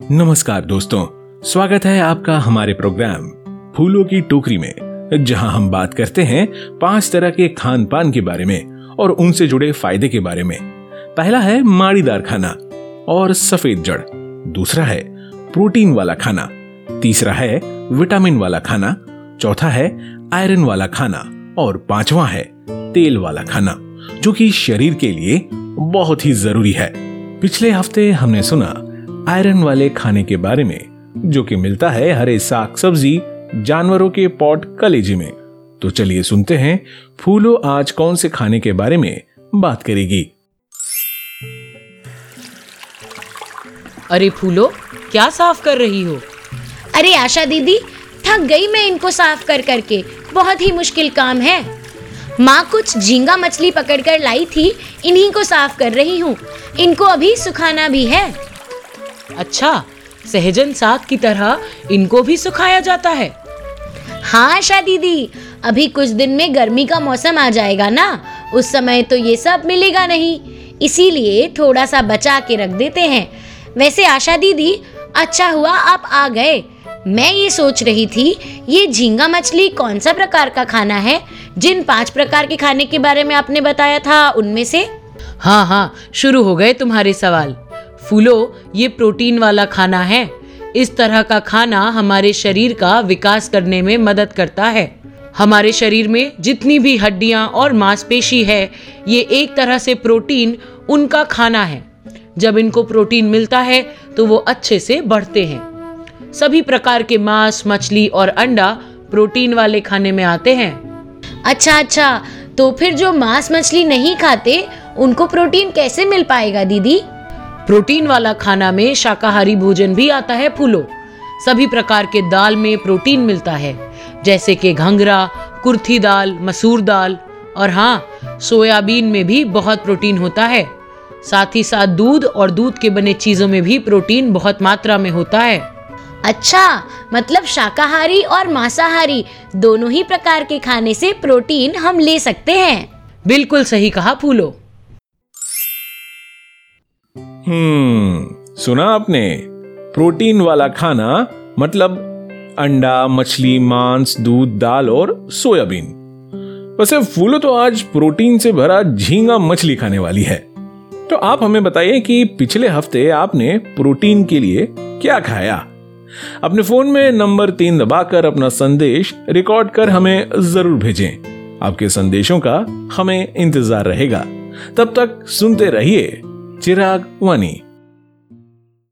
नमस्कार दोस्तों, स्वागत है आपका हमारे प्रोग्राम फूलों की टोकरी में, जहां हम बात करते हैं 5 तरह के खान पान के बारे में और उनसे जुड़े फायदे के बारे में। पहला है माड़ीदार खाना और सफेद जड़, दूसरा है प्रोटीन वाला खाना, तीसरा है विटामिन वाला खाना, चौथा है आयरन वाला खाना और पांचवा है तेल वाला खाना, जो कि शरीर के लिए बहुत ही जरूरी है। पिछले हफ्ते हमने सुना आयरन वाले खाने के बारे में, जो कि मिलता है हरे साग सब्जी, जानवरों के पॉट कलेजे में। तो चलिए सुनते हैं फूलो आज कौन से खाने के बारे में बात करेगी। अरे फूलो, क्या साफ कर रही हो? अरे आशा दीदी, थक गई मैं इनको साफ कर करके, बहुत ही मुश्किल काम है। माँ कुछ झींगा मछली पकड़कर लाई थी, इन्हीं को साफ कर रही हूँ। इनको अभी सुखाना भी है। अच्छा, सहजन साग की तरह इनको भी सुखाया जाता है? हाँ आशा दीदी, अभी कुछ दिन में गर्मी का मौसम आ जाएगा ना, उस समय तो ये सब मिलेगा नहीं, इसीलिए थोड़ा सा बचा के रख देते हैं। वैसे आशा दीदी, अच्छा हुआ आप आ गए। मैं ये सोच रही थी, ये झींगा मछली कौन सा प्रकार का खाना है? जिन 5 प्रकार के खाने के बारे में आपने बताया था उनमें से? हाँ, शुरू हो गए तुम्हारे सवाल। फूलो, ये प्रोटीन वाला खाना है। इस तरह का खाना हमारे शरीर का विकास करने में मदद करता है। हमारे शरीर में जितनी भी हड्डियां और मांसपेशी है, ये एक तरह से प्रोटीन उनका खाना है। जब इनको प्रोटीन मिलता है तो वो अच्छे से बढ़ते हैं। सभी प्रकार के मांस, मछली और अंडा प्रोटीन वाले खाने में आते हैं। अच्छा, तो फिर जो मांस मछली नहीं खाते उनको प्रोटीन कैसे मिल पाएगा दीदी? प्रोटीन वाला खाना में शाकाहारी भोजन भी आता है फूलो। सभी प्रकार के दाल में प्रोटीन मिलता है, जैसे कि घंघरा, कुर्थी दाल, मसूर दाल और हाँ, सोयाबीन में भी बहुत प्रोटीन होता है। साथ ही साथ दूध और दूध के बने चीजों में भी प्रोटीन बहुत मात्रा में होता है। अच्छा, मतलब शाकाहारी और मांसाहारी दोनों ही प्रकार के खाने से प्रोटीन हम ले सकते हैं। बिल्कुल सही कहा फूलो। सुना आपने? प्रोटीन वाला खाना मतलब अंडा, मछली, मांस, दूध, दाल और सोयाबीन। वैसे फूलो तो आज प्रोटीन से भरा झींगा मछली खाने वाली है। तो आप हमें बताइए कि पिछले हफ्ते आपने प्रोटीन के लिए क्या खाया? अपने फोन में नंबर 3 दबाकर अपना संदेश रिकॉर्ड कर हमें जरूर भेजें। आपके संदेशों का हमें इंतजार रहेगा। तब तक सुनते रहिए चिराग वानी।